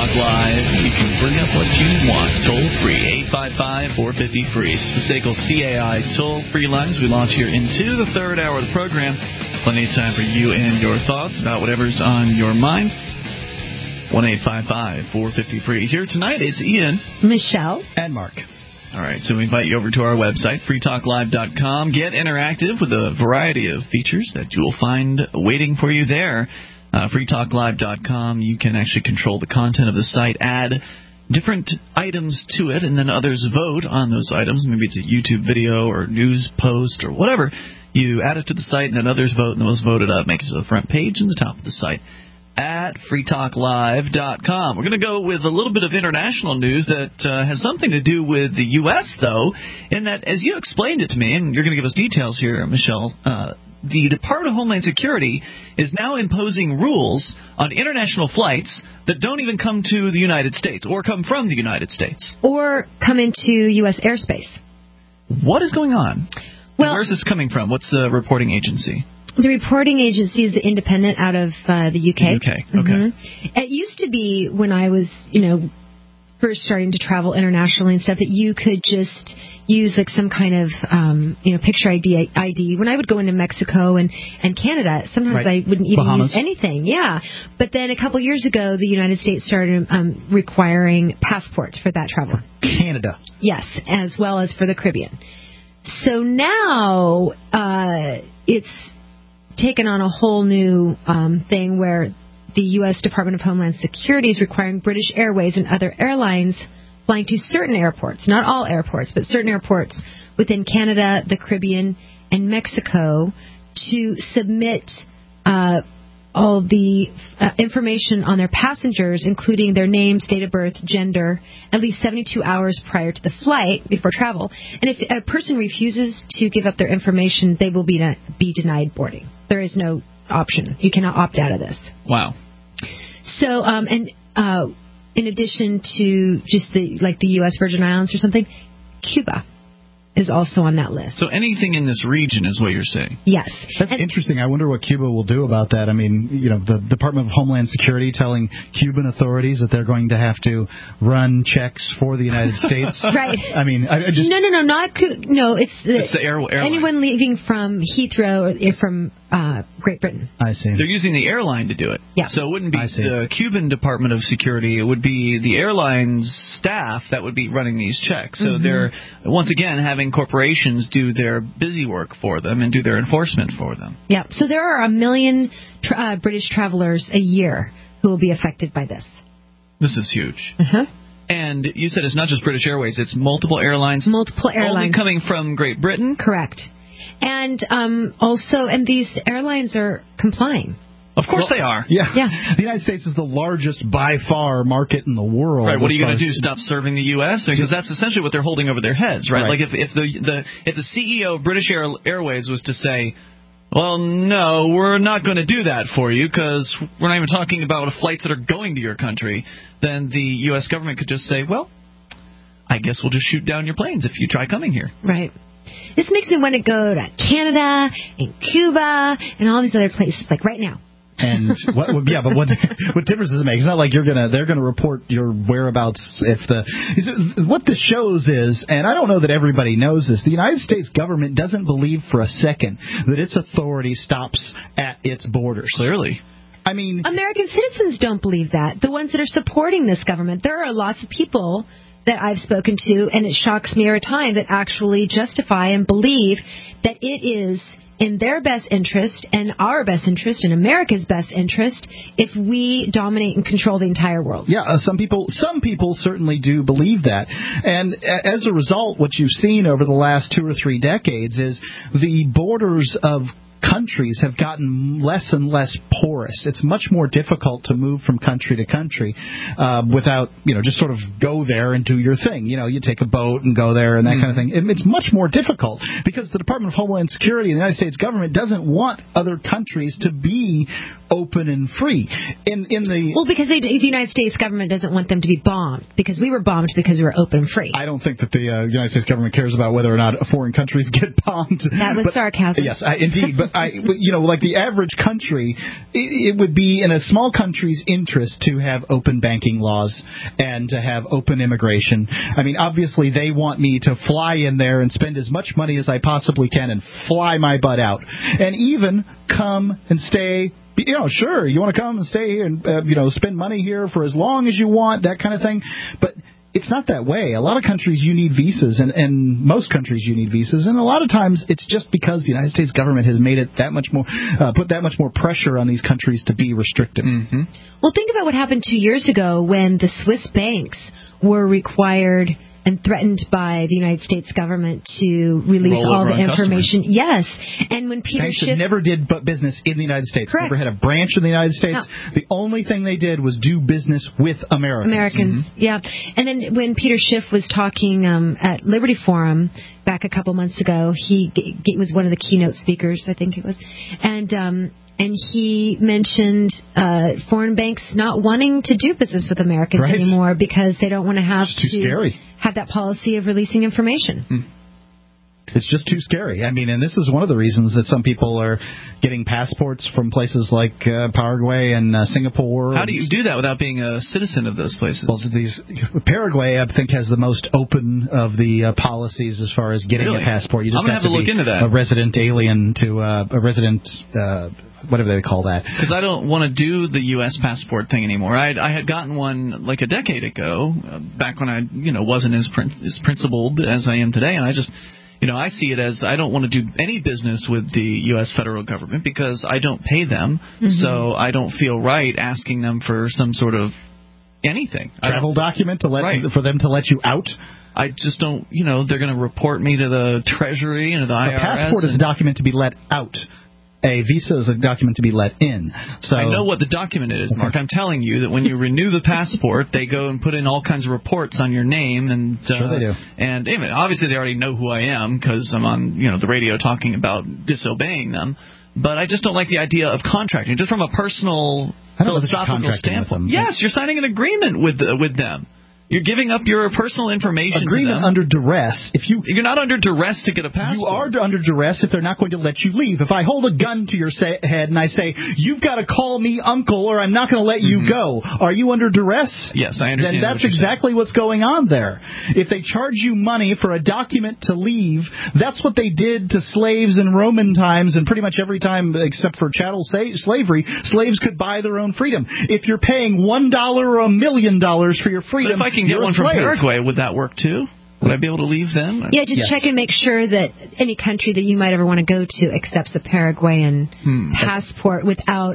Talk Live. You can bring up what you want. Toll free, 855-450-FREE. The SACL CAI toll-free lines we launch here into the third hour of the program. Plenty of time for you and your thoughts about whatever's on your mind. 1-855-450-FREE. Here tonight, it's Ian, Michelle, and Mark. All right, so we invite you over to our website, freetalklive.com. Get interactive with a variety of features that you will find waiting for you there. Freetalklive.com, you can actually control the content of the site, add different items to it, and then others vote on those items. Maybe it's a YouTube video or news post or whatever. You add it to the site, and then others vote, and the most voted up makes it to the front page and the top of the site at freetalklive.com. We're going to go with a little bit of international news that has something to do with the U.S., though, in that, as you explained it to me, and you're going to give us details here, Michelle, the Department of Homeland Security is now imposing rules on international flights that don't even come to the United States or come from the United States. Or come into U.S. airspace. What is going on? Well, where's this coming from? What's the reporting agency? The reporting agency is independent out of the UK. Okay. Mm-hmm. It used to be when I was, first starting to travel internationally and stuff that you could just use like some kind of, picture ID. When I would go into Mexico and Canada, sometimes I wouldn't even use anything. Yeah. But then a couple years ago, the United States started requiring passports for that travel. Canada. Yes, as well as for the Caribbean. So now it's taken on a whole new thing where the U.S. Department of Homeland Security is requiring British Airways and other airlines flying to certain airports, not all airports, but certain airports within Canada, the Caribbean, and Mexico to submit all the information on their passengers, including their names, date of birth, gender, at least 72 hours prior to the flight before travel. And if a person refuses to give up their information, they will be denied boarding. There is no option. You cannot opt out of this. Wow. So, in addition to just the U.S. Virgin Islands or something, Cuba is also on that list. So anything in this region is what you're saying? Yes. That's interesting. I wonder what Cuba will do about that. I mean, the Department of Homeland Security telling Cuban authorities that they're going to have to run checks for the United States. Right. I mean, I just... No, it's the airline. Anyone leaving from Heathrow or from Great Britain. I see. They're using the airline to do it. Yeah. So it wouldn't be the Cuban Department of Security. It would be the airline's staff that would be running these checks. So they're, once again, having corporations do their busy work for them and do their enforcement for them. Yeah. So there are 1 million British travelers a year who will be affected by this. This is huge. Uh-huh. And you said it's not just British Airways, it's multiple airlines. Multiple airlines. Only coming from Great Britain? Correct. And and these airlines are complying. Of course they are. Yeah. The United States is the largest, by far, market in the world. Right. What are you going to do? Stop serving the U.S.? Because that's essentially what they're holding over their heads, right? Like if the CEO of British Airways was to say, well, no, we're not going to do that for you because we're not even talking about flights that are going to your country, then the U.S. government could just say, well, I guess we'll just shoot down your planes if you try coming here. Right. This makes me want to go to Canada and Cuba and all these other places, like right now. And what difference does it make? It's not like they're gonna report your whereabouts what this shows is, and I don't know that everybody knows this, the United States government doesn't believe for a second that its authority stops at its borders. Clearly. I mean, American citizens don't believe that. The ones that are supporting this government, there are lots of people that I've spoken to, and it shocks me every time, that actually justify and believe that it is in their best interest and our best interest and America's best interest if we dominate and control the entire world. Yeah, some people certainly do believe that. And as a result, what you've seen over the last 2 or 3 decades is the borders of countries have gotten less and less porous. It's much more difficult to move from country to country without, just sort of go there and do your thing. You take a boat and go there and that kind of thing. It's much more difficult because the Department of Homeland Security and the United States government doesn't want other countries to be open and free. Because the United States government doesn't want them to be bombed, because we were bombed because we were open and free. I don't think that the United States government cares about whether or not foreign countries get bombed. That was sarcasm. Yes, indeed. But like the average country, it would be in a small country's interest to have open banking laws and to have open immigration. I mean, obviously they want me to fly in there and spend as much money as I possibly can and fly my butt out, and even come and stay. Sure, you want to come and stay here and spend money here for as long as you want, that kind of thing. But it's not that way. A lot of countries you need visas, and most countries you need visas, and a lot of times it's just because the United States government has made it that much more, put that much more pressure on these countries to be restrictive. Mm-hmm. Well, think about what happened 2 years ago when the Swiss banks were required and threatened by the United States government to release all the information. Yes. And when Peter Banks Schiff never did business in the United States. Correct. Never had a branch in the United States. No. The only thing they did was do business with Americans. Mm-hmm. Yeah. And then when Peter Schiff was talking at Liberty Forum back a couple months ago, he was one of the keynote speakers, I think it was. And he mentioned foreign banks not wanting to do business with Americans anymore because they don't want to have have that policy of releasing information. It's just too scary. I mean, and this is one of the reasons that some people are getting passports from places like Paraguay and Singapore. How do you do that without being a citizen of those places? Well, Paraguay, I think, has the most open of the policies as far as getting a passport. You just have to look into that. A resident alien to a resident. Whatever they call that. Because I don't want to do the U.S. passport thing anymore. I had gotten one like a decade ago, back when I wasn't as principled as I am today, and I just. I see it as I don't want to do any business with the U.S. federal government because I don't pay them, so I don't feel right asking them for some sort of anything. Travel document for them to let you out? I just don't, they're going to report me to the Treasury and to the IRS. A passport is a document to be let out. A visa is a document to be let in. So I know what the document is, Mark. I'm telling you that when you renew the passport, they go and put in all kinds of reports on your name. And sure they do. And obviously they already know who I am because I'm on the radio talking about disobeying them. But I just don't like the idea of contracting, just from a personal philosophical standpoint. Yes, you're signing an agreement with them. You're giving up your personal information Agreement to them. under duress. You're not under duress to get a passport. You are under duress if they're not going to let you leave. If I hold a gun to your head and I say, you've got to call me uncle or I'm not going to let you go, are you under duress? Yes, I understand. Then that's exactly what's going on there. If they charge you money for a document to leave, that's what they did to slaves in Roman times, and pretty much every time except for chattel slavery, slaves could buy their own freedom. If you're paying $1 or $1 million for your freedom, but if I can get one from Paraguay, would that work too? Would I be able to leave them? Yeah, check and make sure that any country that you might ever want to go to accepts the Paraguayan passport without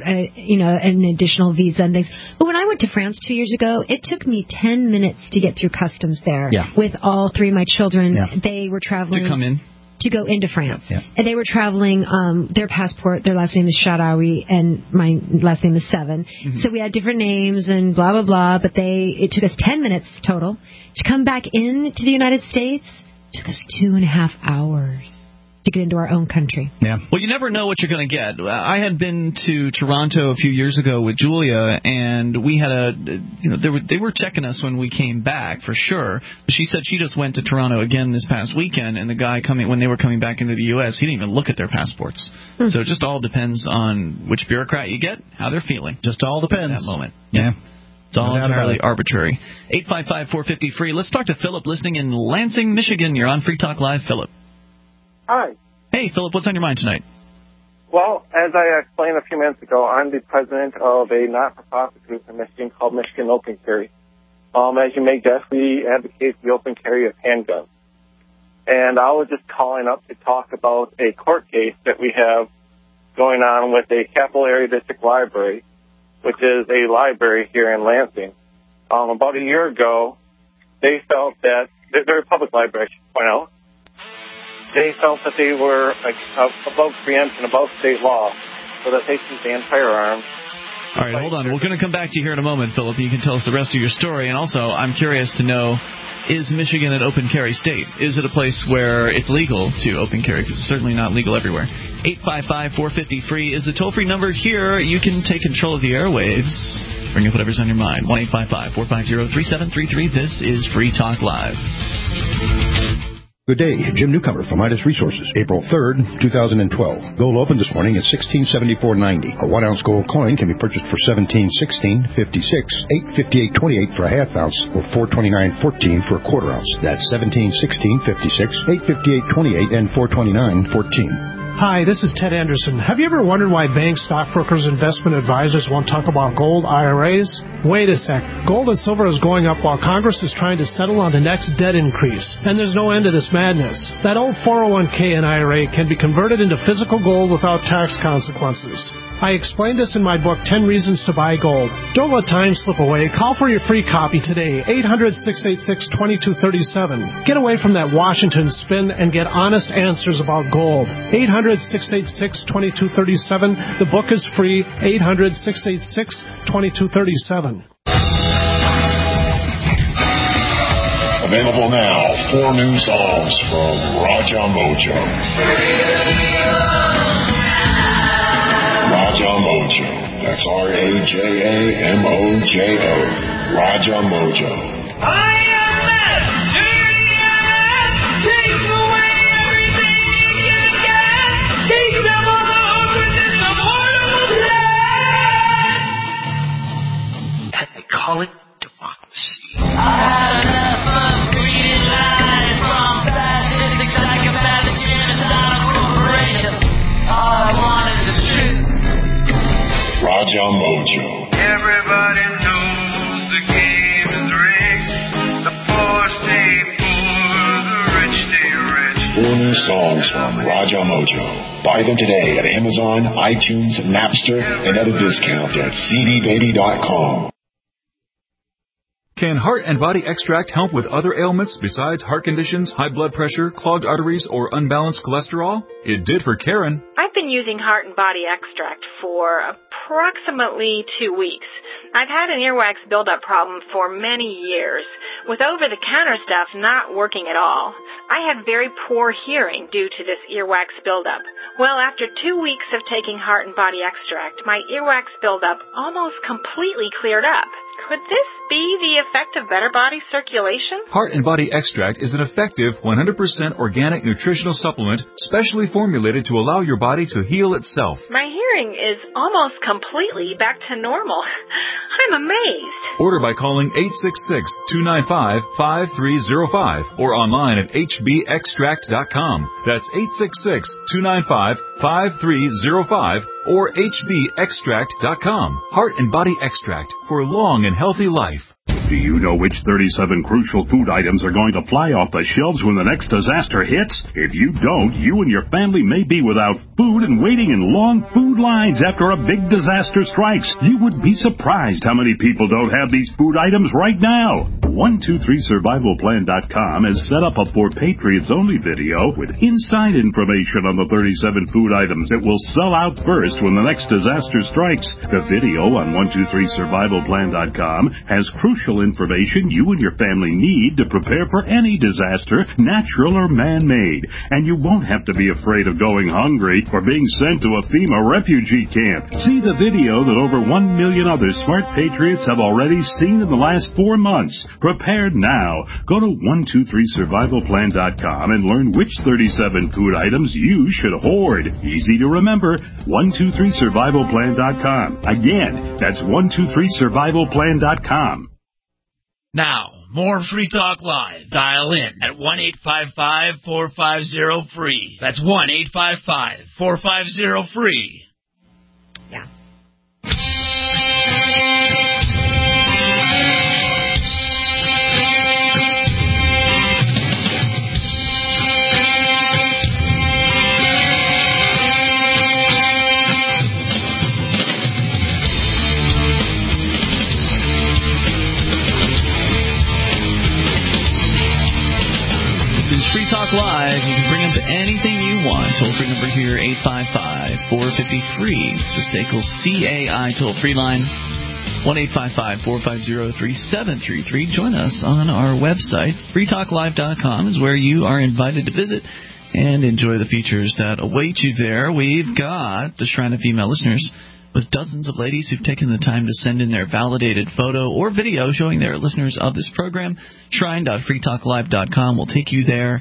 an additional visa and things. But when I went to France 2 years ago, it took me 10 minutes to get through customs there with all three of my children. Yeah. They were traveling to come in. To go into France. Yeah. And they were traveling, their passport, their last name is Sharawi, and my last name is Seven. Mm-hmm. So we had different names and blah, blah, blah, but it took us 10 minutes total. To come back into the United States, it took us 2.5 hours to get into our own country. Yeah. Well, you never know what you're going to get. I had been to Toronto a few years ago with Julia, and we had they were checking us when we came back for sure. She said she just went to Toronto again this past weekend, and the guy when they were coming back into the U.S., he didn't even look at their passports. So it just all depends on which bureaucrat you get, how they're feeling. Just all depends. At that moment. Yeah. It's all entirely arbitrary. 855-450-FREE. Let's talk to Philip listening in Lansing, Michigan. You're on Free Talk Live, Philip. Hi. Hey, Philip, what's on your mind tonight? Well, as I explained a few minutes ago, I'm the president of a not-for-profit group in Michigan called Michigan Open Carry. As you may guess, we advocate the open carry of handguns. And I was just calling up to talk about a court case that we have going on with a Capital Area District Library, which is a library here in Lansing. About a year ago, they felt that they're a public library, I should point out. They felt that they were above preemption, above state law, so that they can ban firearms. All right, hold on. We're going to come back to you here in a moment, Philip. You can tell us the rest of your story. And also, I'm curious to know is Michigan an open carry state? Is it a place where it's legal to open carry? Because it's certainly not legal everywhere. 855-450-FREE is the toll-free number here. You can take control of the airwaves. Bring up whatever's on your mind. 1-855-450-3733. This is Free Talk Live. Good day, Jim Newcomer from Midas Resources. April 3rd, 2012. Gold opened this morning at $1674.90. A 1-ounce gold coin can be purchased for $17.16.56, $858.28 for a half ounce, or $429.14 for a quarter ounce. That's $17.16.56, $858.28, and $429.14. Hi, this is Ted Anderson. Have you ever wondered why banks, stockbrokers, investment advisors won't talk about gold IRAs? Wait a sec. Gold and silver is going up while Congress is trying to settle on the next debt increase. And there's no end to this madness. That old 401k and IRA can be converted into physical gold without tax consequences. I explained this in my book, 10 Reasons to Buy Gold. Don't let time slip away. Call for your free copy today, 800-686-2237. Get away from that Washington spin and get honest answers about gold. 800-686-2237. The book is free, 800-686-2237. Available now, 4 new songs from Raja Mojo. Raja Mojo. That's R-A-J-A-M-O-J-O. Raja Mojo. I am that dirty ass. Take away everything you can get. Keep them on the hook with this affordable plan. They call it democracy. I had enough of green lights from fascistic psychopathic genocidal corporation. All I want is the truth. Raja Mojo. Everybody knows the game is rigged. The poor stay poor, the rich stay rich. 4 new songs from Raja Mojo. Buy them today at Amazon, iTunes, Napster, and at a discount at cdbaby.com. Can Heart and Body Extract help with other ailments besides heart conditions, high blood pressure, clogged arteries, or unbalanced cholesterol? It did for Karen. I've been using Heart and Body Extract for approximately 2 weeks. I've had an earwax buildup problem for many years, with over-the-counter stuff not working at all. I had very poor hearing due to this earwax buildup. Well, after 2 weeks of taking Heart and Body Extract, my earwax buildup almost completely cleared up. Could this be the effect of better body circulation? Heart and Body Extract is an effective 100% organic nutritional supplement specially formulated to allow your body to heal itself. My hearing is almost completely back to normal. I'm amazed. Order by calling 866-295-5305 or online at hbextract.com. That's 866-295-5305 or hbextract.com. Heart and Body Extract for long and healthy life. Do you know which 37 crucial food items are going to fly off the shelves when the next disaster hits? If you don't, you and your family may be without food and waiting in long food lines after a big disaster strikes. You would be surprised how many people don't have these food items right now. 123survivalplan.com has set up a For Patriots Only video with inside information on the 37 food items that will sell out first when the next disaster strikes. The video on 123survivalplan.com has crucial information you and your family need to prepare for any disaster, natural or man-made. And you won't have to be afraid of going hungry or being sent to a FEMA refugee camp. See the video that over 1 million other smart patriots have already seen in the last 4 months. Prepared now. Go to 123survivalplan.com and learn which 37 food items you should hoard. Easy to remember. 123survivalplan.com. Again, that's 123survivalplan.com. Now, more Free Talk Live. Dial in at 1-855-450-FREE. That's 1-855-450-FREE. Yeah. Free Talk Live. You can bring up anything you want. Toll-free number here, 855-450-FREE. The SACL CAI toll-free line. 1-855-450-3733. Join us on our website. freetalklive.com is where you are invited to visit and enjoy the features that await you there. We've got the Shrine of Female Listeners with dozens of ladies who've taken the time to send in their validated photo or video showing they're listeners of this program. Shrine.freetalklive.com will take you there.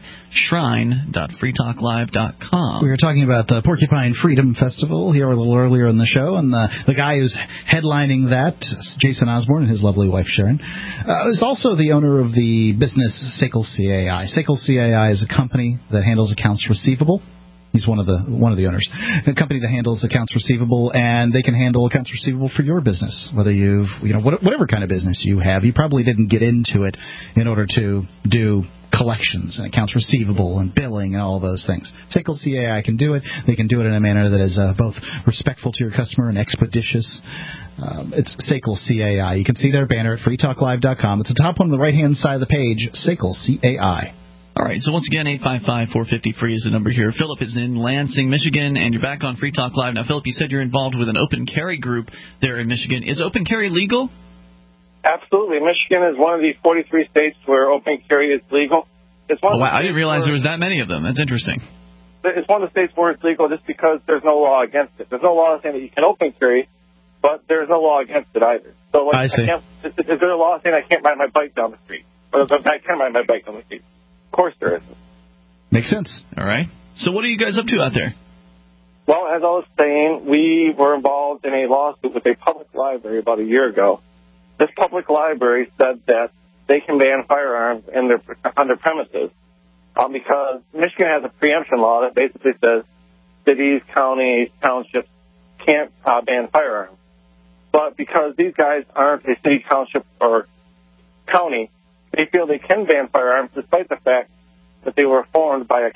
Shrine.freetalklive.com. We were talking about the Porcupine Freedom Festival here a little earlier in the show, and the guy who's headlining that, Jason Osborne, and his lovely wife Sharon, is also the owner of the business Sekel CAI. Sekel CAI is a company that handles accounts receivable. He's one of the owners. A company that handles accounts receivable, and they can handle accounts receivable for your business, whether whatever kind of business you have. You probably didn't get into it in order to do collections and accounts receivable and billing and all of those things. Sekel CAI can do it. They can do it in a manner that is both respectful to your customer and expeditious. It's Sekel CAI. You can see their banner at freetalklive.com. It's the top one on the right-hand side of the page, Sekel CAI. All right, so once again, 855-450-FREE is the number here. Philip is in Lansing, Michigan, and you're back on Free Talk Live. Now, Philip, you said you're involved with an open carry group there in Michigan. Is open carry legal? Absolutely. Michigan is one of the 43 states where open carry is legal. It's one I didn't realize there was that many of them. That's interesting. It's one of the states where it's legal just because there's no law against it. There's no law saying that you can open carry, but there's no law against it either. So, I see. Is there a law saying I can't ride my bike down the street? Or I can ride my bike down the street? Of course there isn't. Makes sense. All right. So what are you guys up to out there? Well, as I was saying, we were involved in a lawsuit with a public library about a year ago. This public library said that they can ban firearms on their premises because Michigan has a preemption law that basically says cities, counties, townships can't ban firearms. But because these guys aren't a city, township, or county, they feel they can ban firearms despite the fact that they were formed by a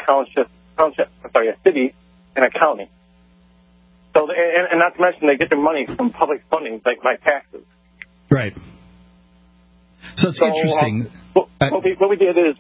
city and a county. So, and not to mention they get their money from public funding, like my taxes. Right. So it's interesting. What we did is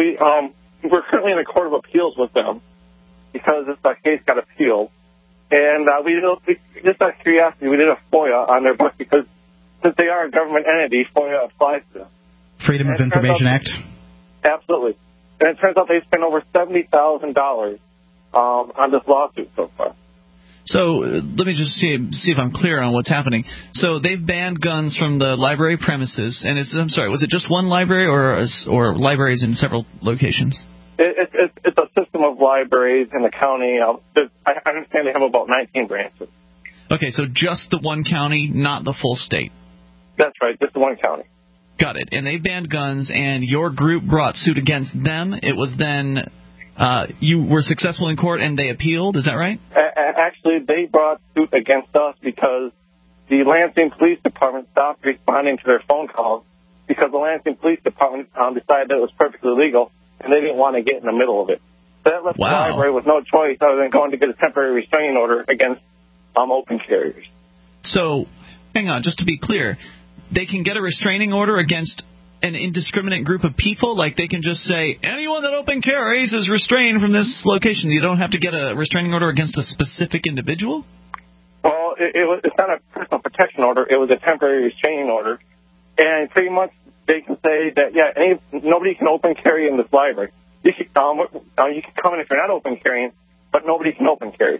we're currently in a court of appeals with them because this case got appealed, and we just out of curiosity we did a FOIA on their book because since they are a government entity, FOIA applies to them. Freedom of Information Act? Absolutely. And it turns out they spent over $70,000 on this lawsuit so far. So let me just see if I'm clear on what's happening. So they've banned guns from the library premises, and I'm sorry, was it just one library or libraries in several locations? It's a system of libraries in the county. I understand they have about 19 branches. Okay, so just the one county, not the full state. That's right, just the one county. Got it. And they banned guns, and your group brought suit against them. It was then you were successful in court, and they appealed. Is that right? Actually, they brought suit against us because the Lansing Police Department stopped responding to their phone calls because the Lansing Police Department decided that it was perfectly legal, and they didn't want to get in the middle of it. So that left the library with no choice other than going to get a temporary restraining order against open carriers. So, hang on, just to be clear, they can get a restraining order against an indiscriminate group of people? Like they can just say, anyone that open carries is restrained from this location. You don't have to get a restraining order against a specific individual? Well, it's not a personal protection order. It was a temporary restraining order. And pretty much they can say that, nobody can open carry in this library. You can come in if you're not open carrying, but nobody can open carry.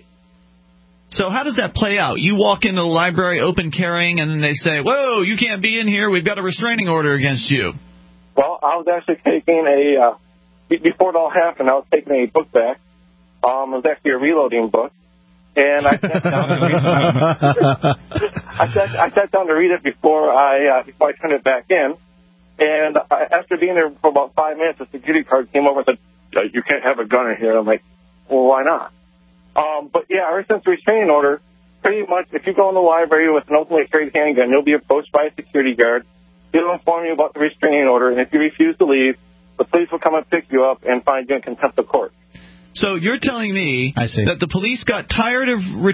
So how does that play out? You walk into the library open carrying, and then they say, whoa, you can't be in here. We've got a restraining order against you. Well, I was actually taking before it all happened, I was taking a book back. It was actually a reloading book. And I sat down to read it. I sat down to read it before I turned it back in. And after being there for about 5 minutes, the security guard came over and said, you can't have a gun in here. I'm like, well, why not? But ever since the restraining order, pretty much if you go in the library with an openly carried handgun, you'll be approached by a security guard. He'll inform you about the restraining order, and if you refuse to leave, the police will come and pick you up and find you in contempt of court. So you're telling me that the police got tired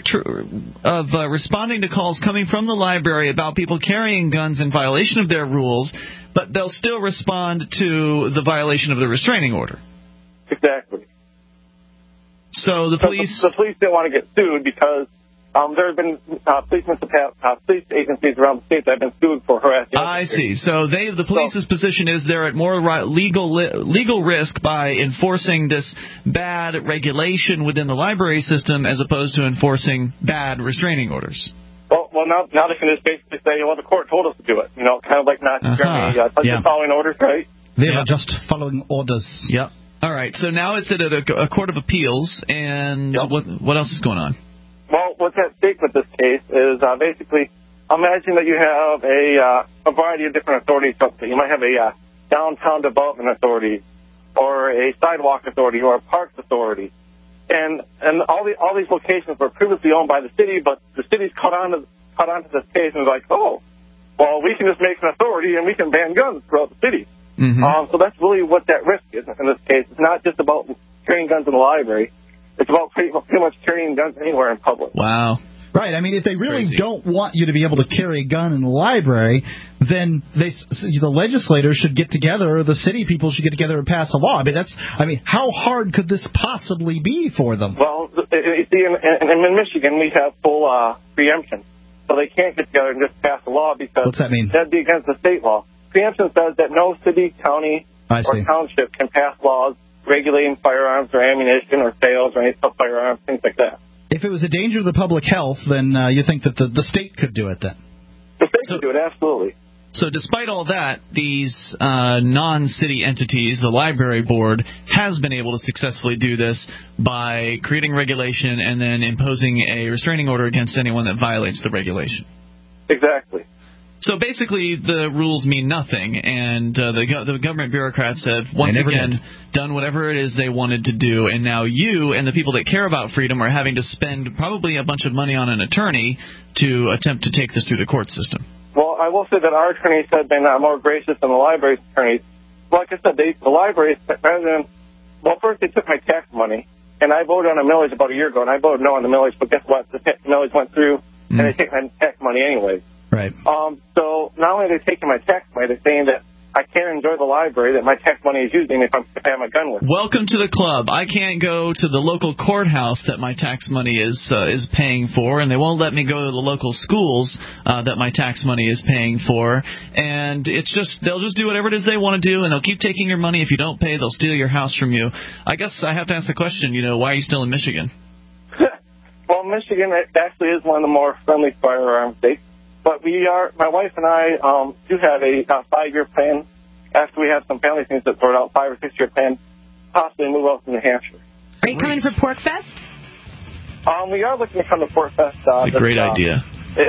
of responding to calls coming from the library about people carrying guns in violation of their rules, but they'll still respond to the violation of the restraining order? Exactly. So the police didn't want to get sued because There have been police agencies around the state that have been sued for harassing. I see. So the police's position is they're at more legal risk by enforcing this bad regulation within the library system as opposed to enforcing bad restraining orders. Well, now they can just basically say, well, the court told us to do it. Kind of like Nazi Germany, just following orders, right? They are just following orders. Yep. All right. So now it's at a court of appeals, and what else is going on? Well, what's at stake with this case is basically, imagine that you have a variety of different authorities. You might have a downtown development authority, or a sidewalk authority, or a parks authority, and all these locations were previously owned by the city, but the city's caught onto this case and was like, oh, well, we can just make an authority and we can ban guns throughout the city. Mm-hmm. So that's really what that risk is in this case. It's not just about carrying guns in the library. It's about pretty much carrying guns anywhere in public. Wow. Right. I mean, if they really don't want you to be able to carry a gun in the library, then the legislators should get together, or the city people should get together and pass a law. I mean, how hard could this possibly be for them? Well, you see, in Michigan, we have full preemption. So they can't get together and just pass a law because what's that mean? That'd be against the state law. Preemption says that no city, county, or township can pass laws regulating firearms or ammunition or sales or any of firearms, things like that. If it was a danger to the public health, then you think that the state could do it then? The state could do it, absolutely. So despite all that, these non-city entities, the library board, has been able to successfully do this by creating regulation and then imposing a restraining order against anyone that violates the regulation. Exactly. So basically, the rules mean nothing, and the government bureaucrats have once again done whatever it is they wanted to do, and now you and the people that care about freedom are having to spend probably a bunch of money on an attorney to attempt to take this through the court system. Well, I will say that our attorneys have been more gracious than the library's attorneys. Like I said, the libraries, first they took my tax money, and I voted on a millage about a year ago, and I voted no on the millage, but guess what? The millage went through, and they take my tax money anyway. Right. So not only are they taking my tax money, they're saying that I can't enjoy the library that my tax money is using if I have my gun with me. Welcome to the club. I can't go to the local courthouse that my tax money is paying for, and they won't let me go to the local schools that my tax money is paying for. And they'll just do whatever it is they want to do, and they'll keep taking your money. If you don't pay, they'll steal your house from you. I guess I have to ask the question, why are you still in Michigan? Well, Michigan actually is one of the more friendly firearm states. But my wife and I do have a 5-year plan. After we have some family things that sort out, 5 or 6 year plan, possibly move out to New Hampshire. Are you coming for Pork Fest? We are looking to come to Pork Fest. It's a great idea.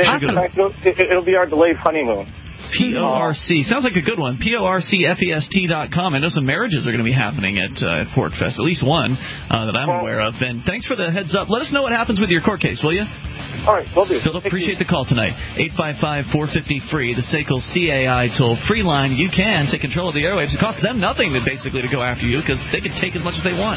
It'll be our delayed honeymoon. PORC. Sounds like a good one. PORCFEST.com. I know some marriages are going to be happening at Pork Fest, at least one that I'm aware of. And thanks for the heads up. Let us know what happens with your court case, will you? All right, will do. Philip, appreciate the call tonight. 855-450-FREE, the SACL CAI toll-free line. You can take control of the airwaves. It costs them nothing to go after you because they can take as much as they want.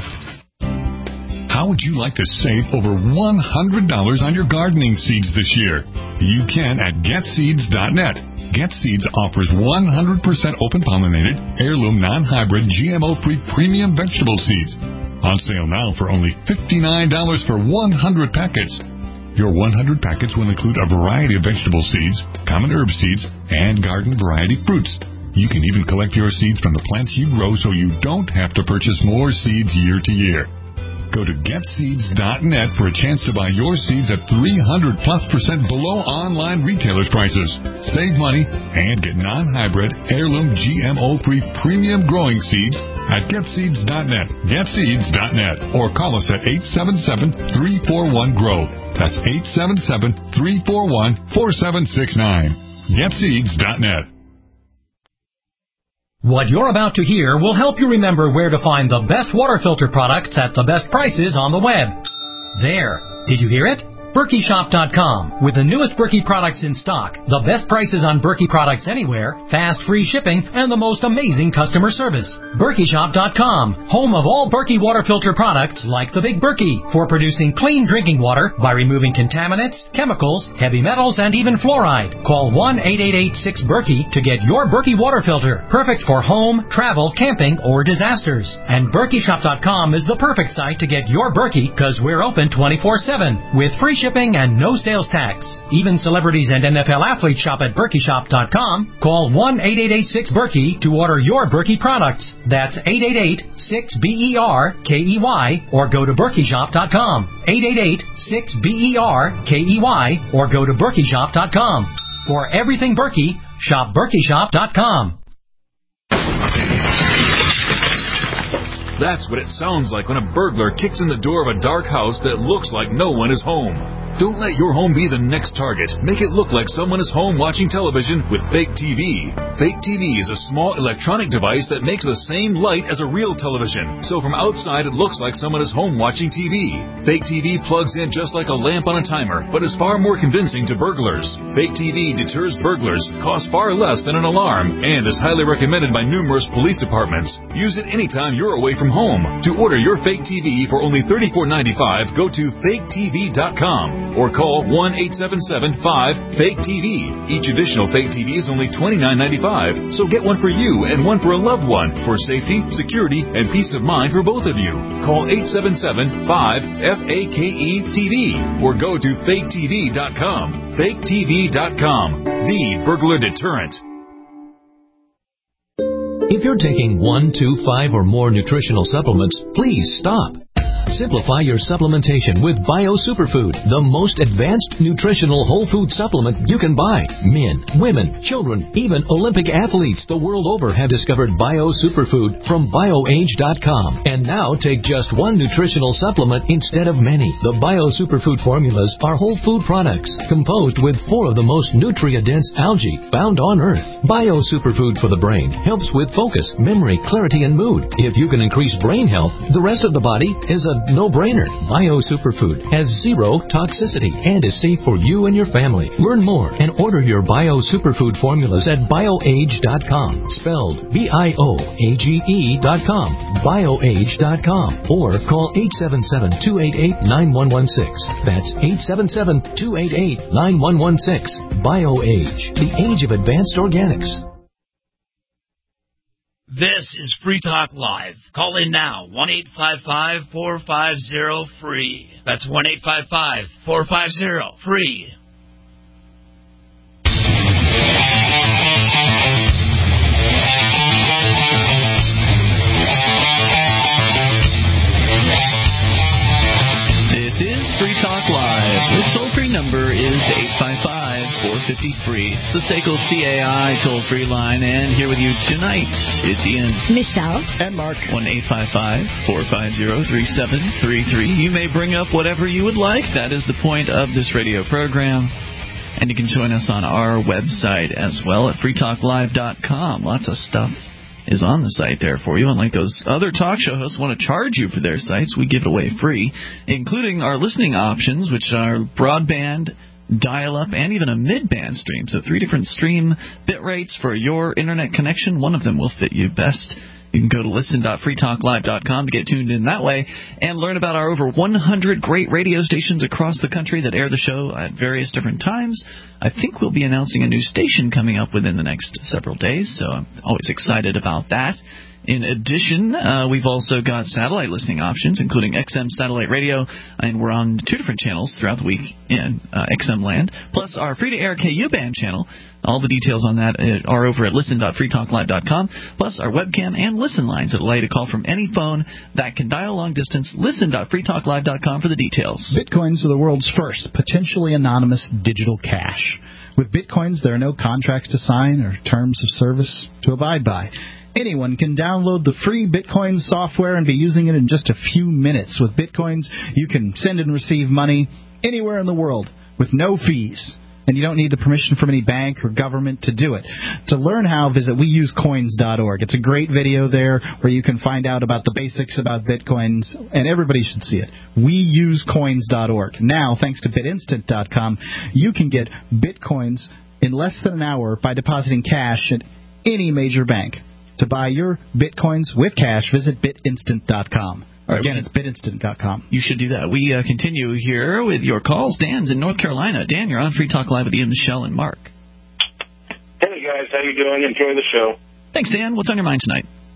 How would you like to save over $100 on your gardening seeds this year? You can at GetSeeds.net. GetSeeds offers 100% open-pollinated, heirloom, non-hybrid, GMO-free premium vegetable seeds. On sale now for only $59 for 100 packets. Your 100 packets will include a variety of vegetable seeds, common herb seeds, and garden variety fruits. You can even collect your seeds from the plants you grow so you don't have to purchase more seeds year to year. Go to GetSeeds.net for a chance to buy your seeds at 300+% below online retailers' prices. Save money and get non-hybrid, heirloom, GMO-free premium growing seeds at GetSeeds.net. GetSeeds.net. Or call us at 877-341-GROW. That's 877-341-4769. GetSeeds.net. What you're about to hear will help you remember where to find the best water filter products at the best prices on the web. There. Did you hear it? BerkeyShop.com. With the newest Berkey products in stock, the best prices on Berkey products anywhere, fast free shipping, and the most amazing customer service. BerkeyShop.com. Home of all Berkey water filter products like the Big Berkey for producing clean drinking water by removing contaminants, chemicals, heavy metals, and even fluoride. Call 1-888-6-BERKEY to get your Berkey water filter. Perfect for home, travel, camping, or disasters. And BerkeyShop.com is the perfect site to get your Berkey because we're open 24/7 with free shipping and no sales tax. Even celebrities and NFL athletes shop at BerkeyShop.com. Call 1-8886-BERKEY to order your Berkey products. That's 888-6-BERKEY or go to BerkeyShop.com. 888-6-BERKEY or go to BerkeyShop.com. For everything Berkey, shop BerkeyShop.com. That's what it sounds like when a burglar kicks in the door of a dark house that looks like no one is home. Don't let your home be the next target. Make it look like someone is home watching television with Fake TV. Fake TV is a small electronic device that makes the same light as a real television. So from outside, it looks like someone is home watching TV. Fake TV plugs in just like a lamp on a timer, but is far more convincing to burglars. Fake TV deters burglars, costs far less than an alarm, and is highly recommended by numerous police departments. Use it anytime you're away from home. To order your Fake TV for only $34.95, go to faketv.com. or call 1-877-5-FAKE-TV. Each additional Fake TV is only $29.95, so get one for you and one for a loved one for safety, security, and peace of mind for both of you. Call 877-5-FAKE-TV or go to faketv.com. faketv.com, the burglar deterrent. If you're taking 1, 2, 5, or more nutritional supplements, please stop. Simplify your supplementation with Bio Superfood, the most advanced nutritional whole food supplement you can buy. Men, women, children, even Olympic athletes the world over have discovered Bio Superfood from BioAge.com. And now take just one nutritional supplement instead of many. The Bio Superfood formulas are whole food products composed with 4 of the most nutrient-dense algae found on Earth. Bio Superfood for the brain helps with focus, memory, clarity, and mood. If you can increase brain health, the rest of the body is a no-brainer. Bio Superfood has 0 toxicity and is safe for you and your family. Learn more and order your Bio Superfood formulas at BioAge.com, spelled BIOAGE.com, BioAge.com, or call 877-288-9116. That's 877-288-9116. BioAge, the age of advanced organics. This is Free Talk Live. Call in now, 1-855-450-FREE. That's 1-855-450-FREE. This is Free Talk Live. The toll-free number is 855-450-FREE. It's the SACL CAI toll-free line, and here with you tonight, it's Ian, Michelle, and Mark. 1-855-450-3733. You may bring up whatever you would like. That is the point of this radio program. And you can join us on our website as well at freetalklive.com. Lots of stuff is on the site there for you. Unlike those other talk show hosts want to charge you for their sites, we give it away free, including our listening options, which are broadband, dial-up, and even a mid-band stream. So 3 different stream bit rates for your internet connection. One of them will fit you best. You can go to listen.freetalklive.com to get tuned in that way and learn about our over 100 great radio stations across the country that air the show at various different times. I think we'll be announcing a new station coming up within the next several days, so I'm always excited about that. In addition, we've also got satellite listening options, including XM satellite radio, and we're on 2 different channels throughout the week in XM land, plus our free-to-air KU band channel. All the details on that are over at listen.freetalklive.com, plus our webcam and listen lines that allow you to call from any phone that can dial long distance. Listen.freetalklive.com for the details. Bitcoins are the world's first potentially anonymous digital cash. With Bitcoins, there are no contracts to sign or terms of service to abide by. Anyone can download the free Bitcoin software and be using it in just a few minutes. With Bitcoins, you can send and receive money anywhere in the world with no fees. And you don't need the permission from any bank or government to do it. To learn how, visit weusecoins.org. It's a great video there where you can find out about the basics about Bitcoins, and everybody should see it. Weusecoins.org. Now, thanks to BitInstant.com, you can get Bitcoins in less than an hour by depositing cash at any major bank. To buy your Bitcoins with cash, visit BitInstant.com. Right, again, it's BitInstant.com. You should do that. We continue here with your calls. Dan's in North Carolina. Dan, you're on Free Talk Live with Ian, Michelle, and Mark. Hey, guys. How you doing? Enjoy the show. Thanks, Dan. What's on your mind tonight?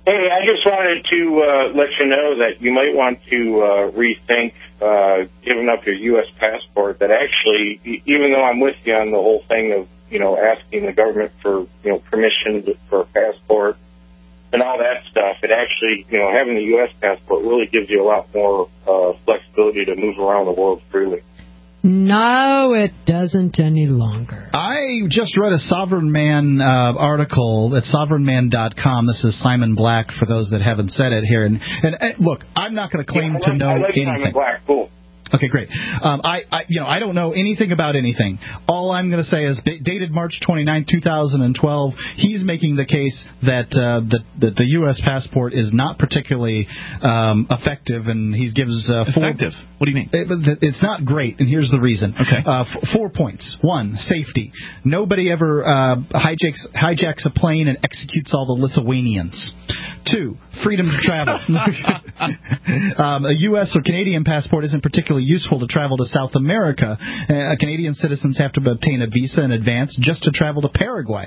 Hey, I just wanted to let you know that you might want to rethink giving up your U.S. passport. That actually, even though I'm with you on the whole thing of, asking the government for, permission for a passport and all that stuff, it actually, having the U.S. passport really gives you a lot more flexibility to move around the world freely. No, it doesn't any longer. I just read a Sovereign Man article at sovereignman.com. This is Simon Black, for those that haven't said it here. And look, I'm not going to claim to know anything. Simon Black, cool. Okay, great. I don't know anything about anything. All I'm going to say is, dated March 29, 2012, he's making the case that the U.S. passport is not particularly effective, and he gives effective. What do you mean? It's not great, and here's the reason. Okay. 4 points. 1, safety. Nobody ever hijacks a plane and executes all the Lithuanians. 2, freedom to travel. A U.S. or Canadian passport isn't particularly useful to travel to South America. Canadian citizens have to obtain a visa in advance just to travel to Paraguay.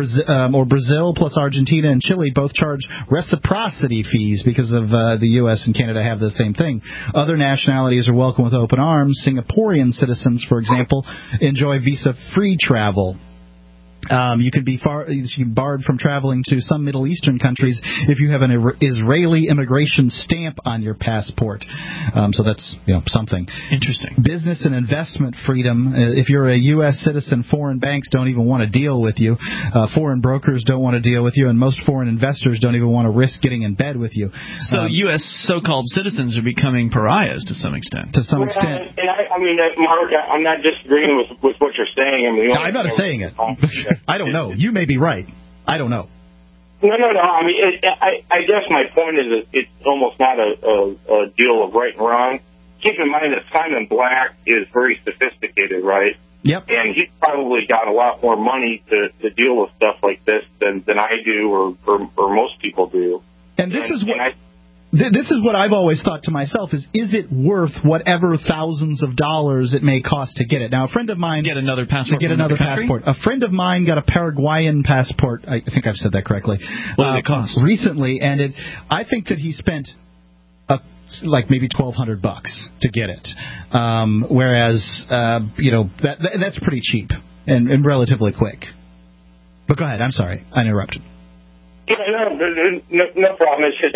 Brazil plus Argentina and Chile both charge reciprocity fees because of the U.S. and Canada have the same thing. Other nationalities are welcome with open arms. Singaporean citizens, for example, enjoy visa-free travel. You can be barred from traveling to some Middle Eastern countries if you have an Israeli immigration stamp on your passport. So that's something. Interesting. Business and investment freedom. If you're a U.S. citizen, foreign banks don't even want to deal with you. Foreign brokers don't want to deal with you, and most foreign investors don't even want to risk getting in bed with you. So U.S. so-called citizens are becoming pariahs to some extent. To some extent. And I mean, Mark, I'm not disagreeing with what you're saying. I'm not saying it. I don't know. You may be right. I don't know. No. I mean, I guess my point is that it's almost not a deal of right and wrong. Keep in mind that Simon Black is very sophisticated, right? Yep. And he's probably got a lot more money to deal with stuff like this than I do or most people do. And this is what... This is what I've always thought to myself: is it worth whatever thousands of dollars it may cost to get it? Now, a friend of mine get another passport. A friend of mine got a Paraguayan passport. I think I've said that correctly. What did it cost recently? And I think that he spent like maybe $1,200 to get it. Whereas that's pretty cheap and relatively quick. But go ahead. I'm sorry, I interrupted. Yeah, no problem. It's just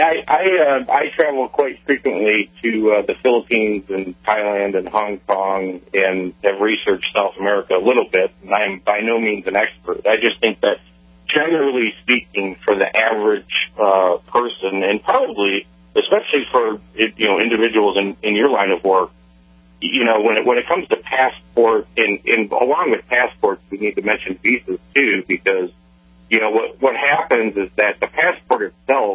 I travel quite frequently to the Philippines and Thailand and Hong Kong and have researched South America a little bit, and I'm by no means an expert. I just think that generally speaking, for the average person, and probably especially for individuals in your line of work, when it comes to passport, and along with passports, we need to mention visas too, because what happens is that the passport itself,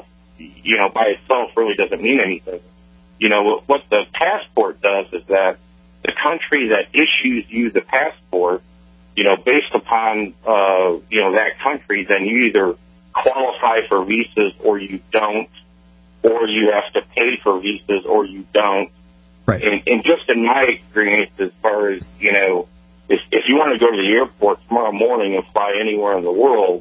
by itself really doesn't mean anything. What the passport does is that the country that issues you the passport, based upon, that country, then you either qualify for visas or you don't, or you have to pay for visas or you don't. Right. And just in my experience, as far as, if you want to go to the airport tomorrow morning and fly anywhere in the world,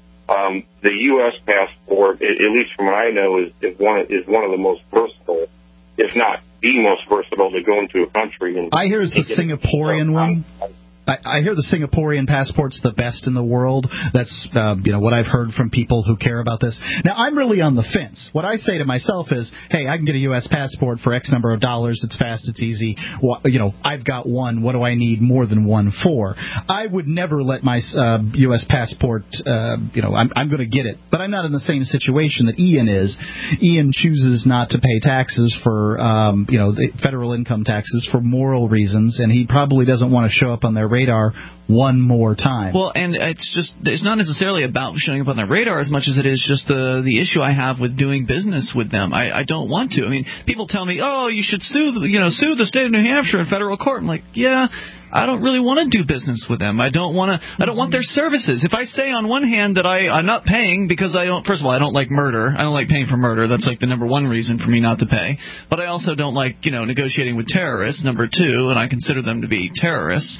the U.S. passport, at least from what I know, is one of the most versatile, if not the most versatile, to go into a country. And I hear it's the Singaporean one. I hear the Singaporean passport's the best in the world. That's what I've heard from people who care about this. Now, I'm really on the fence. What I say to myself is, hey, I can get a U.S. passport for X number of dollars. It's fast. It's easy. I've got one. What do I need more than one for? I would never let my U.S. passport, I'm going to get it. But I'm not in the same situation that Ian is. Ian chooses not to pay taxes for, the federal income taxes for moral reasons, and he probably doesn't want to show up on their radar one more time. Well, and it's not necessarily about showing up on their radar as much as it is just the issue I have with doing business with them. I don't want to. I mean, people tell me, oh, you should sue the state of New Hampshire in federal court. I'm like, yeah, I don't really want to do business with them. I don't want their services. If I say on one hand that I'm not paying because first of all, I don't like murder. I don't like paying for murder. That's like the number one reason for me not to pay. But I also don't like, negotiating with terrorists, number two, and I consider them to be terrorists.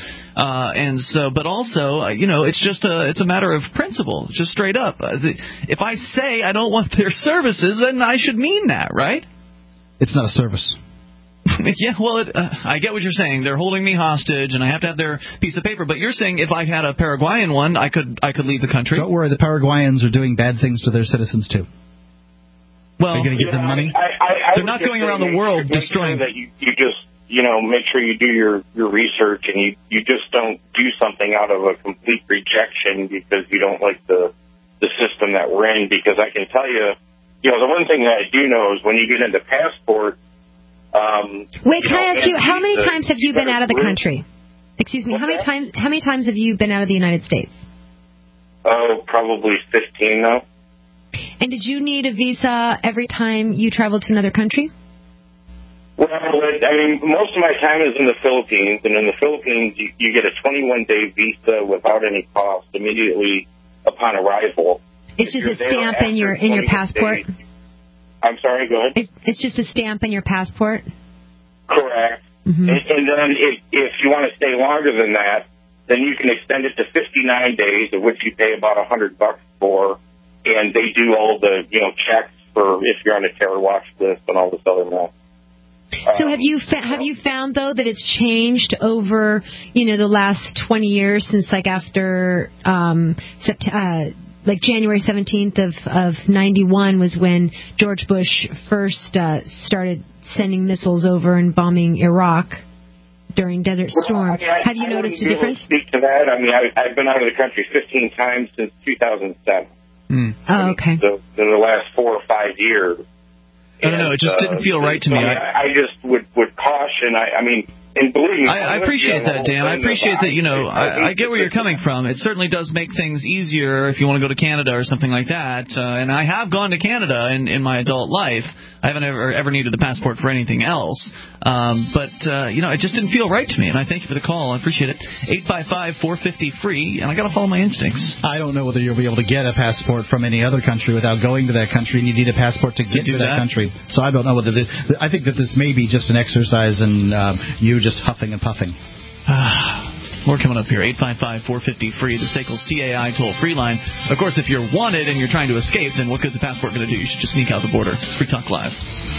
And so, but also, it's a matter of principle, just straight up. If I say I don't want their services, then I should mean that, right? It's not a service. Yeah, well, I get what you're saying. They're holding me hostage, and I have to have their piece of paper. But you're saying if I had a Paraguayan one, I could leave the country? Don't worry, the Paraguayans are doing bad things to their citizens, too. Well, are you going to give them money? They're not going around the world destroying... That you just, make sure you do your research, and you just don't do something out of a complete rejection because you don't like the system that we're in. Because I can tell you, the one thing that I do know is when you get into passport... Wait, can I ask you, how many times have you been out of the country? Excuse me, how many times have you been out of the United States? Oh, probably 15 now. And did you need a visa every time you traveled to another country? Well, most of my time is in the Philippines, and in the Philippines, you get a 21-day visa without any cost immediately upon arrival. It's just a stamp in your passport? Days, I'm sorry, go ahead. It's just a stamp in your passport? Correct. Mm-hmm. And then if you want to stay longer than that, then you can extend it to 59 days, of which you pay about $100 for, and they do all the checks for if you're on a terror watch list and all this other mess. So have you found though that it's changed over the last 20 years since after January 17th of 91 was when George Bush first started sending missiles over and bombing Iraq during Desert Storm. Have you noticed a difference? Speak to that. I've been out of the country 15 times since 2007. Oh, okay. So in the last 4 or 5 years. I don't know. It just didn't feel right to me. I just would caution. And believe me, I appreciate that, Dan. I appreciate that. I get where you're coming from. It certainly does make things easier if you want to go to Canada or something like that. And I have gone to Canada in my adult life. I haven't ever needed the passport for anything else. But it just didn't feel right to me. And I thank you for the call. I appreciate it. 855-450-FREE. And I got to follow my instincts. I don't know whether you'll be able to get a passport from any other country without going to that country, and you need a passport to get to that country. So I don't know whether I think that this may be just an exercise in you just huffing and puffing. More coming up here. 855-450-FREE, the SACL CAI toll-free line. Of course, if you're wanted and you're trying to escape, then what good is the passport going to do? You should just sneak out the border. Free Talk Live.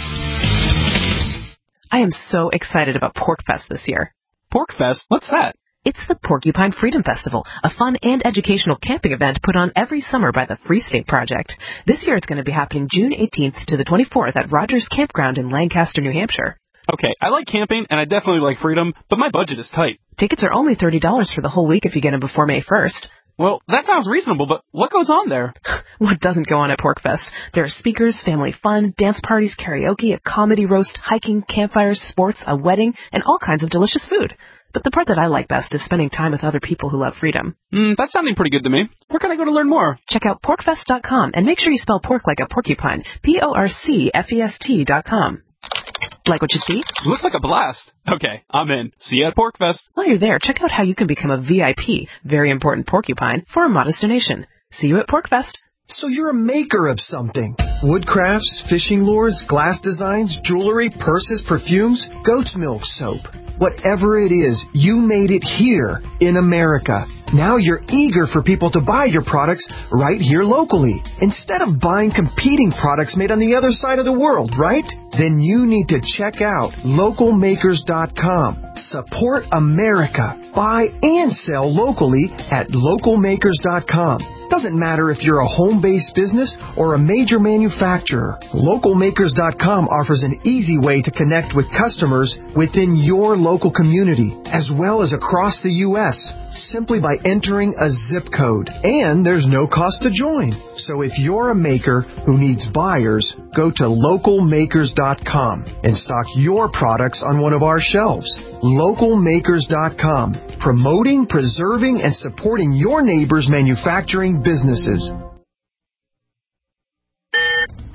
I am so excited about PorcFest this year. PorcFest? What's that? It's the Porcupine Freedom Festival, a fun and educational camping event put on every summer by the Free State Project. This year it's going to be happening June 18th to the 24th at Rogers Campground in Lancaster, New Hampshire. Okay, I like camping, and I definitely like freedom, but my budget is tight. Tickets are only $30 for the whole week if you get them before May 1st. Well, that sounds reasonable, but what goes on there? What doesn't go on at PorcFest? There are speakers, family fun, dance parties, karaoke, a comedy roast, hiking, campfires, sports, a wedding, and all kinds of delicious food. But the part that I like best is spending time with other people who love freedom. That's sounding pretty good to me. Where can I go to learn more? Check out PorcFest.com and make sure you spell pork like a porcupine. PorcFest.com. Like what you see? Looks like a blast. Okay, I'm in. See you at PorcFest. While you're there, check out how you can become a VIP, very important porcupine, for a modest donation. See you at PorcFest. So you're a maker of something. Wood crafts, fishing lures, glass designs, jewelry, purses, perfumes, goat's milk soap. Whatever it is, you made it here in America. Now you're eager for people to buy your products right here locally, instead of buying competing products made on the other side of the world, right? Then you need to check out localmakers.com. Support America. Buy and sell locally at localmakers.com. Doesn't matter if you're a home-based business or a major manufacturer. Localmakers.com offers an easy way to connect with customers within your local community, as well as across the U.S., simply by entering a zip code. And there's no cost to join. So if you're a maker who needs buyers, go to localmakers.com and stock your products on one of our shelves. Localmakers.com, promoting, preserving, and supporting your neighbors' manufacturing businesses.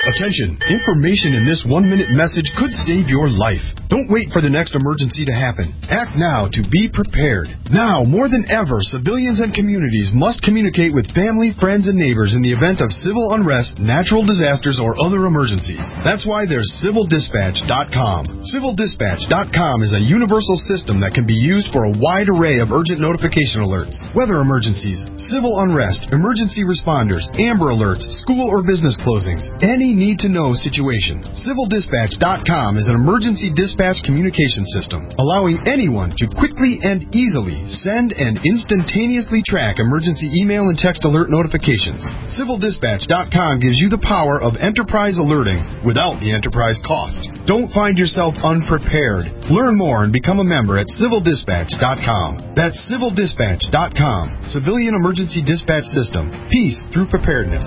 Attention, information in this 1-minute message could save your life. Don't wait for the next emergency to happen. Act now to be prepared. Now, more than ever, civilians and communities must communicate with family, friends, and neighbors in the event of civil unrest, natural disasters, or other emergencies. That's why there's CivilDispatch.com. CivilDispatch.com is a universal system that can be used for a wide array of urgent notification alerts, weather emergencies, civil unrest, emergency responders, Amber Alerts, school or business closings, any need-to-know situation. CivilDispatch.com is an emergency dispatch communication system, allowing anyone to quickly and easily send and instantaneously track emergency email and text alert notifications. CivilDispatch.com gives you the power of enterprise alerting without the enterprise cost. Don't find yourself unprepared. Learn more and become a member at CivilDispatch.com. That's CivilDispatch.com. Civilian Emergency Dispatch System. Peace through preparedness.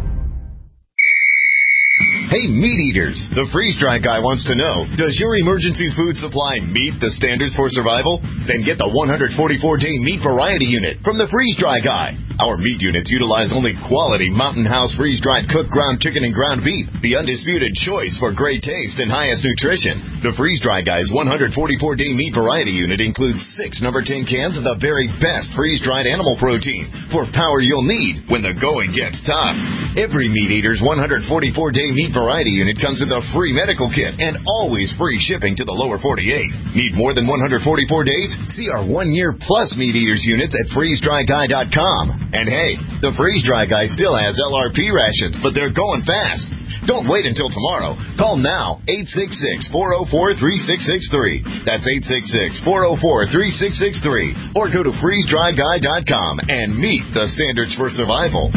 Hey, meat eaters! The freeze-dry guy wants to know, does your emergency food supply meet the standards for survival? Then get the 144-day meat variety unit from the freeze-dry guy. Our meat units utilize only quality Mountain House freeze-dried cooked ground chicken and ground beef, the undisputed choice for great taste and highest nutrition. The freeze-dry guy's 144-day meat variety unit includes 6 number 10 cans of the very best freeze-dried animal protein for power you'll need when the going gets tough. Every meat eater's 144-day meat variety unit comes with a free medical kit and always free shipping to the lower 48. Need more than 144 days? See our 1-year plus meat eaters units at freezedryguy.com. And hey, the freeze-dry guy still has LRP rations, but they're going fast. Don't wait until tomorrow. Call now, 866-404-3663. That's 866-404-3663. Or go to freezedryguy.com and meet the standards for survival.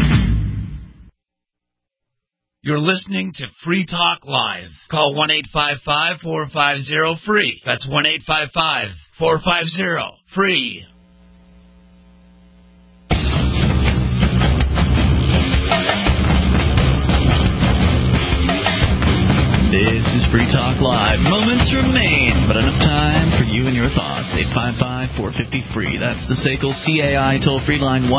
You're listening to Free Talk Live. Call 1-855-450-FREE. That's 1-855-450-FREE. This is Free Talk Live. Moments remain, but enough time for you and your thoughts. 855-450-FREE. That's the SACL CAI toll-free line,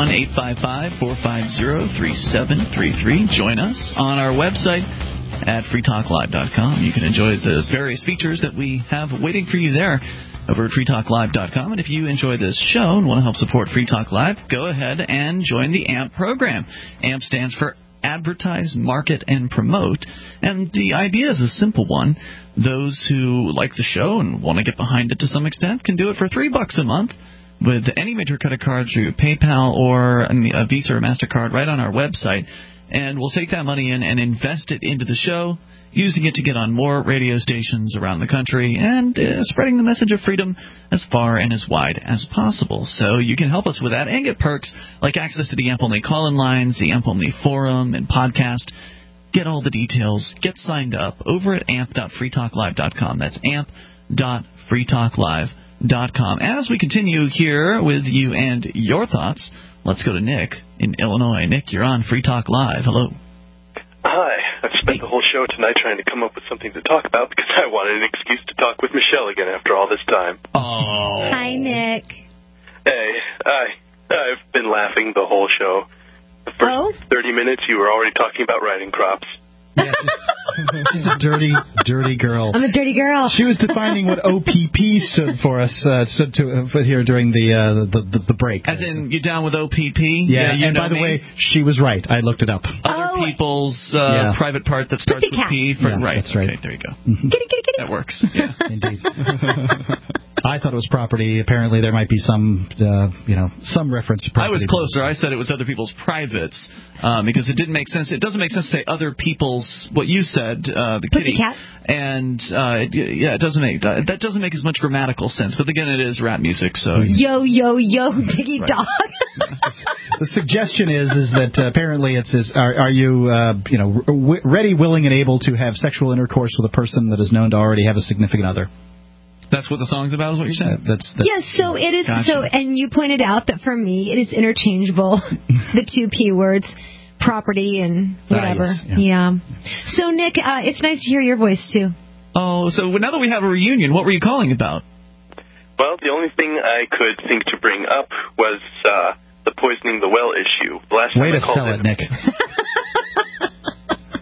1-855-450-3733. Join us on our website at freetalklive.com. You can enjoy the various features that we have waiting for you there over at freetalklive.com. And if you enjoy this show and want to help support Free Talk Live, go ahead and join the AMP program. AMP stands for Advertise, Market, and Promote. And the idea is a simple one. Those who like the show and want to get behind it to some extent can do it for $3 a month with any major credit card through PayPal or a Visa or MasterCard right on our website. And we'll take that money in and invest it into the show, using it to get on more radio stations around the country and spreading the message of freedom as far and as wide as possible. So you can help us with that and get perks like access to the AMP-only call-in lines, the AMP-only forum and podcast. Get all the details. Get signed up over at amp.freetalklive.com. That's amp.freetalklive.com. As we continue here with you and your thoughts, let's go to Nick in Illinois. Nick, you're on Free Talk Live. Hello. Hi. I've spent the whole show tonight trying to come up with something to talk about because I wanted an excuse to talk with Michelle again after all this time. Oh. Hi, Nick. Hey, I've been laughing the whole show. The first 30 minutes, you were already talking about riding crops. Yeah, she's a dirty, dirty girl. I'm a dirty girl. She was defining what OPP stood for here during the break. As in, you down with OPP? Yeah, you and by the way, she was right. I looked it up. Other people's private part that starts with P. Right. That's right. Okay, there you go. Kitty. That works. Yeah. Indeed. I thought it was property. Apparently, there might be some reference to property. I was closer. I said it was other people's privates because it didn't make sense. It doesn't make sense to say other people's. What you said, the kitty, and it doesn't make as much grammatical sense. But again, it is rap music, so yo, piggy dog. The suggestion is that apparently it says, are you ready, willing, and able to have sexual intercourse with a person that is known to already have a significant other? That's what the song's about, is what you're saying? Yes, so it is. Gotcha. So, and you pointed out that for me, it is interchangeable. The two P words, property and whatever. Yes, yeah. So, Nick, it's nice to hear your voice too. Oh, so now that we have a reunion, what were you calling about? Well, the only thing I could think to bring up was the poisoning the well issue. Way to sell it, Nick.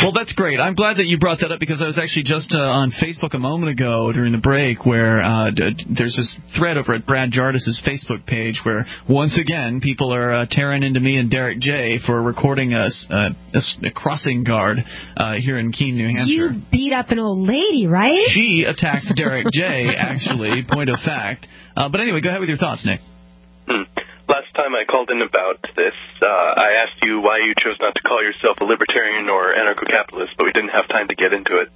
Well, that's great. I'm glad that you brought that up because I was actually just on Facebook a moment ago during the break where there's this thread over at Brad Jardis's Facebook page where, once again, people are tearing into me and Derek J for recording a crossing guard here in Keene, New Hampshire. You beat up an old lady, right? She attacked Derek J, actually, point of fact. But anyway, go ahead with your thoughts, Nick. Last time I called in about this, I asked you why you chose not to call yourself a libertarian or anarcho-capitalist, but we didn't have time to get into it.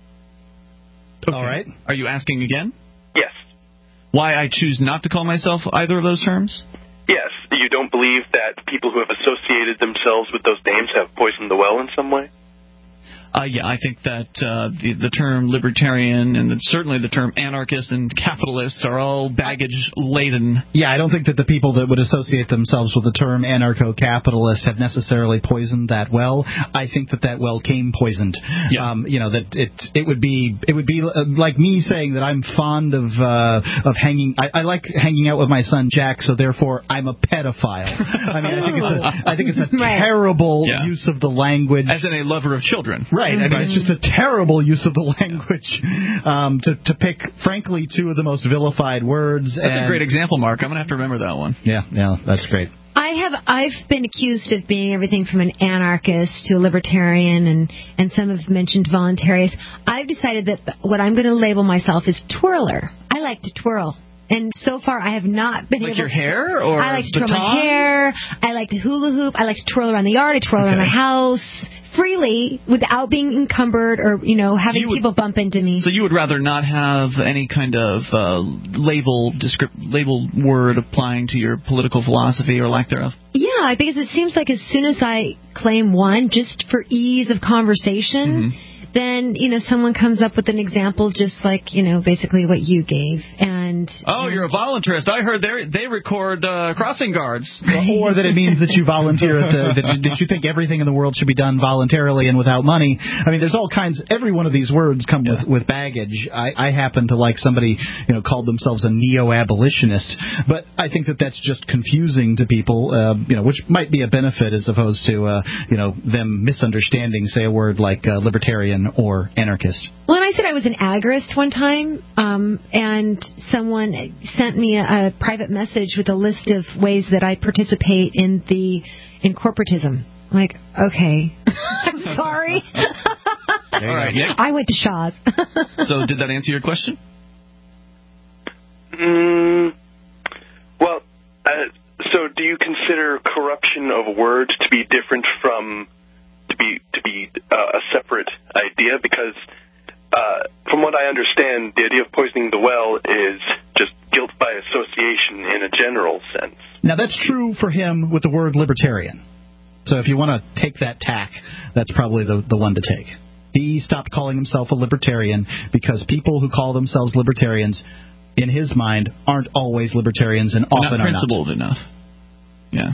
Okay. All right. Are you asking again? Yes. Why I choose not to call myself either of those terms? Yes. You don't believe that people who have associated themselves with those names have poisoned the well in some way? Yeah, I think that the term libertarian and certainly the term anarchist and capitalist are all baggage-laden. Yeah, I don't think that the people that would associate themselves with the term anarcho-capitalist have necessarily poisoned that well. I think that well came poisoned. Yeah. That it would be like me saying that I'm fond of hanging. I like hanging out with my son Jack, so therefore I'm a pedophile. I mean, I think it's a terrible use of the language. As in a lover of children. Right. I mean, it's just a terrible use of the language to pick, frankly, two of the most vilified words. That's a great example, Mark. I'm going to have to remember that one. Yeah, that's great. I've been accused of being everything from an anarchist to a libertarian, and some have mentioned voluntarist. I've decided that what I'm going to label myself is twirler. I like to twirl. And so far, I have not been able to... Like your hair? Or I like to twirl batons? my hair. I like to hula hoop. I like to twirl around the yard. I twirl around my house freely without being encumbered or, having people bump into me. So you would rather not have any kind of label word applying to your political philosophy or lack thereof? Yeah, because it seems like as soon as I claim one, just for ease of conversation... Mm-hmm. Then, someone comes up with an example just like, basically what you gave. And you're a voluntarist. I heard they record crossing guards. Or that it means that you volunteer that you think everything in the world should be done voluntarily and without money. I mean, there's all kinds. Every one of these words come with baggage. I happen to like somebody, called themselves a neo-abolitionist. But I think that's just confusing to people, which might be a benefit as opposed to, them misunderstanding, say, a word like libertarian or anarchist. Well, and I said I was an agorist one time, and someone sent me a private message with a list of ways that I participate in corporatism. I'm like, okay, I'm sorry. All right, Nick. I went to Shaw's. So did that answer your question? Well, so do you consider corruption of words to be different from to be a separate idea? Because from what I understand, the idea of poisoning the well is just guilt by association in a general sense. Now, that's true for him with the word libertarian. So if you want to take that tack, that's probably the one to take. He stopped calling himself a libertarian because people who call themselves libertarians, in his mind, aren't always libertarians and often are not. Not principled enough. Yeah.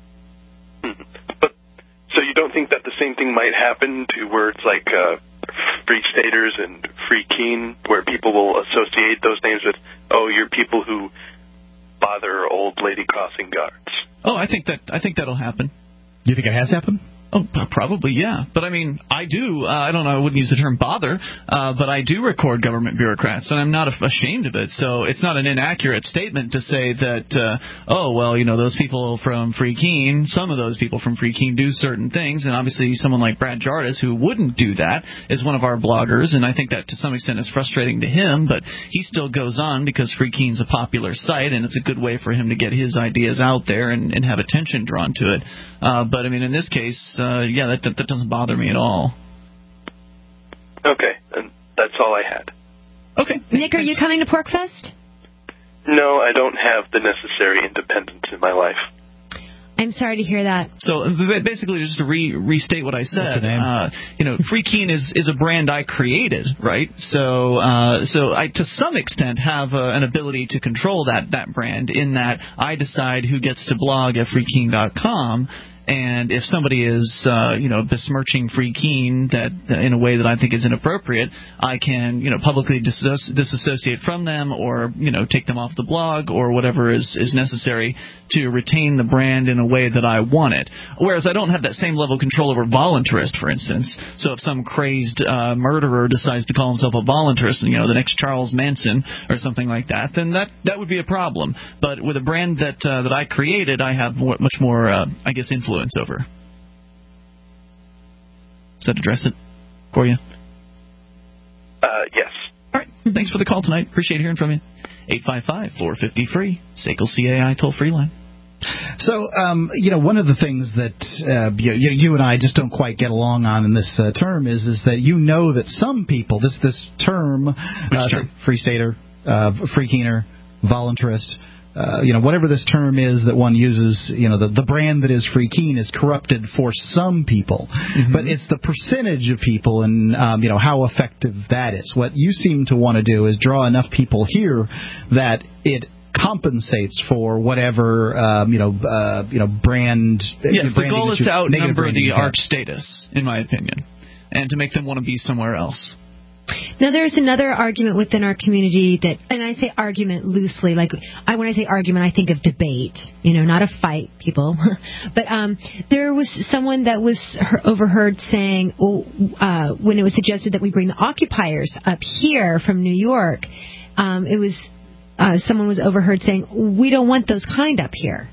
So you don't think that the same thing might happen to words like Free Staters and Free Keene, where people will associate those names with, you're people who bother old lady crossing guards? Oh, I think that'll happen. Do you think it has happened? Oh, probably, yeah. But, I mean, I do. I don't know. I wouldn't use the term bother, but I do record government bureaucrats, and I'm not ashamed of it. So it's not an inaccurate statement to say that, those people from Free Keene, some of those people from Free Keene do certain things, and obviously someone like Brad Jardis, who wouldn't do that, is one of our bloggers, and I think that to some extent is frustrating to him, but he still goes on because Free Keene's a popular site, and it's a good way for him to get his ideas out there and have attention drawn to it. But, I mean, in this case, that doesn't bother me at all. Okay, and that's all I had. Okay. Nick, are you coming to PorcFest? No, I don't have the necessary independence in my life. I'm sorry to hear that. So basically, just to restate what I said, Free Keene is a brand I created, right? So I, to some extent, have an ability to control that brand in that I decide who gets to blog at freekeene.com. And if somebody is, besmirching Free Keene that in a way that I think is inappropriate, I can, publicly disassociate from them, or, take them off the blog, or whatever is necessary to retain the brand in a way that I want it. Whereas I don't have that same level of control over voluntarist, for instance. So if some crazed murderer decides to call himself a voluntarist, the next Charles Manson or something like that, then that would be a problem. But with a brand that I created, I have much more, influence over. Does that address it for you? Yes. All right. Thanks for the call tonight. Appreciate hearing from you. 855-450-FREE. SACL CAI toll-free line. So, one of the things that you and I just don't quite get along on in this term is that that some people, this term, free stater, free keener, voluntarist, whatever this term is that one uses, the brand that is Free Keene is corrupted for some people. Mm-hmm. But it's the percentage of people and, how effective that is. What you seem to want to do is draw enough people here that it compensates for whatever, brand. Yes, the goal is to outnumber the arch status, in my opinion, and to make them want to be somewhere else. Now, there's another argument within our community that, and I say argument loosely, when I say argument, I think of debate, not a fight, people. But there was someone that was overheard saying, when it was suggested that we bring the occupiers up here from New York, someone was overheard saying, we don't want those kind up here.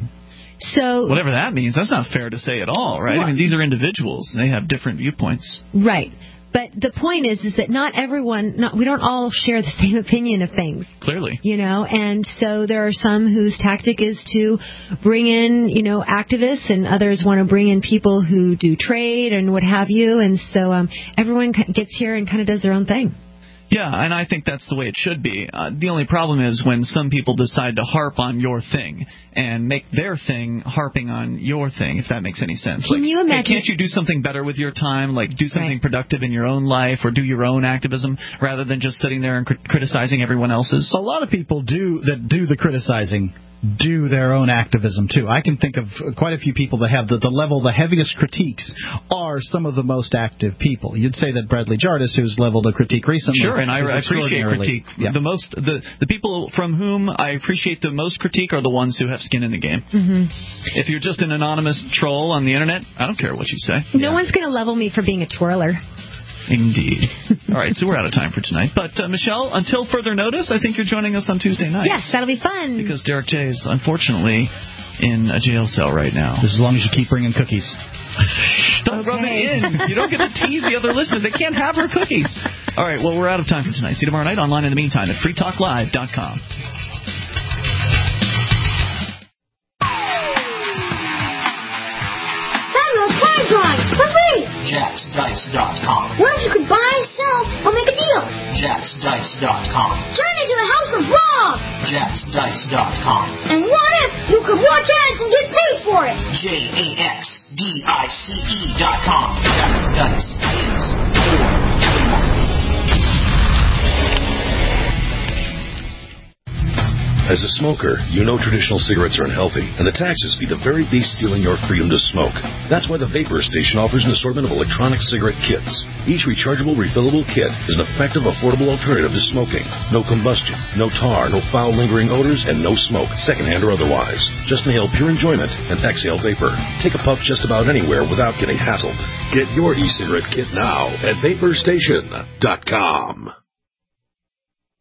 So whatever that means, that's not fair to say at all, right? I mean, these are individuals, and they have different viewpoints. Right. But the point is that not everyone, we don't all share the same opinion of things. Clearly. And so there are some whose tactic is to bring in, activists, and others want to bring in people who do trade and what have you. And so everyone gets here and kind of does their own thing. Yeah, and I think that's the way it should be. The only problem is when some people decide to harp on your thing and make their thing harping on your thing, if that makes any sense. Can you imagine? Hey, can't you do something better with your time, do something productive in your own life, or do your own activism, rather than just sitting there and criticizing everyone else's? A lot of people do the criticizing. Do their own activism, too. I can think of quite a few people that have the heaviest critiques are some of the most active people. You'd say that Bradley Jardis, who's leveled a critique recently. Sure, and I appreciate critique. Yeah. The people from whom I appreciate the most critique are the ones who have skin in the game. Mm-hmm. If you're just an anonymous troll on the internet, I don't care what you say. No one's going to level me for being a twirler. Indeed. All right, so we're out of time for tonight. But, Michelle, until further notice, I think you're joining us on Tuesday night. Yes, that'll be fun. Because Derek J is, unfortunately, in a jail cell right now. Just as long as you keep bringing cookies. Don't rub it in. You don't get to tease the other listeners. They can't have her cookies. All right, well, we're out of time for tonight. See you tomorrow night online in the meantime at freetalklive.com. Drawings for free. JacksDice.com. What if you could buy, sell, or make a deal? JacksDice.com. Turn into the House of Rob. JacksDice.com. And what if you could watch ads and get paid for it? JacksDice.com. Jacks Dice is for everyone. As a smoker, you know traditional cigarettes are unhealthy, and the taxes be the very beast stealing your freedom to smoke. That's why the Vapor Station offers an assortment of electronic cigarette kits. Each rechargeable, refillable kit is an effective, affordable alternative to smoking. No combustion, no tar, no foul lingering odors, and no smoke, secondhand or otherwise. Just inhale pure enjoyment and exhale vapor. Take a puff just about anywhere without getting hassled. Get your e-cigarette kit now at VaporStation.com.